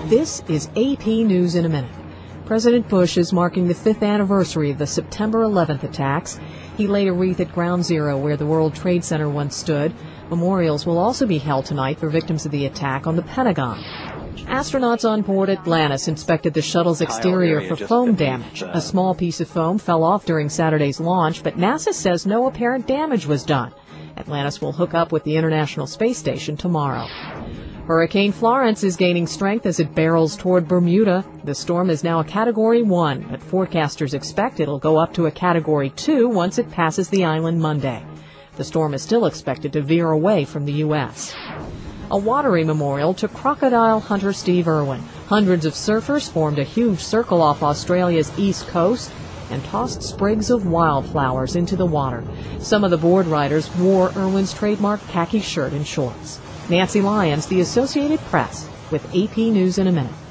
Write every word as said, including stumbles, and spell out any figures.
This is A P News in a Minute. President Bush is marking the fifth anniversary of the September eleventh attacks. He laid a wreath at Ground Zero, where the World Trade Center once stood. Memorials will also be held tonight for victims of the attack on the Pentagon. Astronauts on board Atlantis inspected the shuttle's exterior for foam damage. A small piece of foam fell off during Saturday's launch, but NASA says no apparent damage was done. Atlantis will hook up with the International Space Station tomorrow. Hurricane Florence is gaining strength as it barrels toward Bermuda. The storm is now a Category one, but forecasters expect it'll go up to a Category two once it passes the island Monday. The storm is still expected to veer away from the U S A watery memorial to crocodile hunter Steve Irwin. Hundreds of surfers formed a huge circle off Australia's east coast and tossed sprigs of wildflowers into the water. Some of the board riders wore Irwin's trademark khaki shirt and shorts. Nancy Lyons, The Associated Press, with A P News in a Minute.